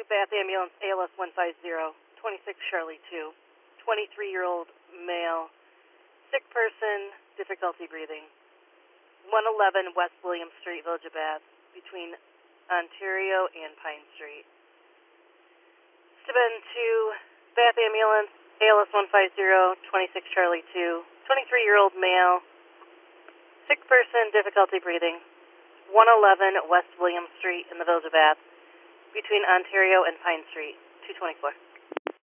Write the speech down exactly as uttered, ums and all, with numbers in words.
Bath Ambulance, A L S one five zero, twenty-six Shirley two, twenty-three-year-old male, sick person, difficulty breathing. one eleven West William Street, Village of Bath, between Ontario and Pine Street. Steuben two, Bath Ambulance, A L S one five zero, twenty-six Charlie two, twenty-three-year-old male, sick person, difficulty breathing. one eleven West William Street in the Village of Bath, between Ontario and Pine Street, two twenty-four.